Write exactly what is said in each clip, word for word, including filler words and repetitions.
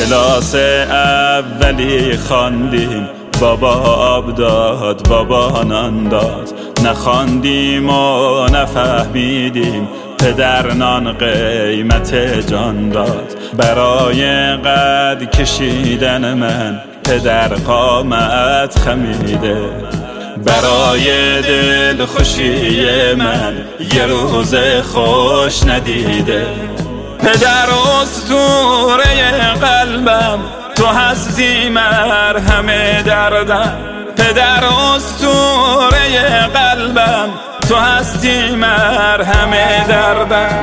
کلاس اولی خواندیم، بابا آب داد بابا نان داد، نخواندیم و نفهمیدیم پدر نان قیمت جان داد. برای قد کشیدن من پدر قامت خمیده، برای دل خوشی من یه روز خوش ندیده. پدر اسطوره قلبم تو هستی مرهم دردم، پدر اسطوره قلبم تو هستی مرهم دردم.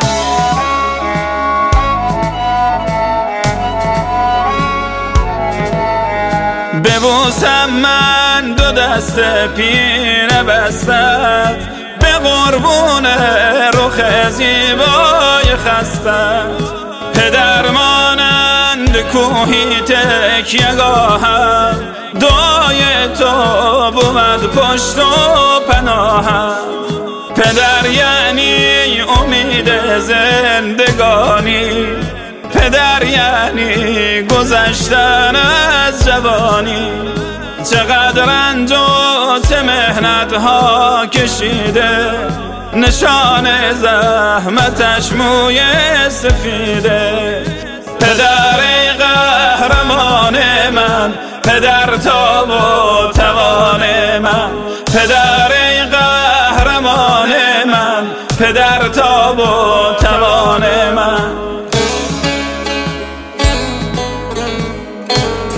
ببوسم من دو دست پینه بستت، به قربون رخ زیبای خستت. پدر مانند کوهی تکیه‌گاهم، دعای تو بود پشت و پناهم. پدر یعنی امید زندگانی، پدر یعنی گذشتن از جوانی. چقدر رنج و چه مهنت ها کشیده، نشان زحمتش موی سفیده. پدر ای قهرمان من، پدر تاب و توان من، پدر ای قهرمان من، پدر تاب و توان من.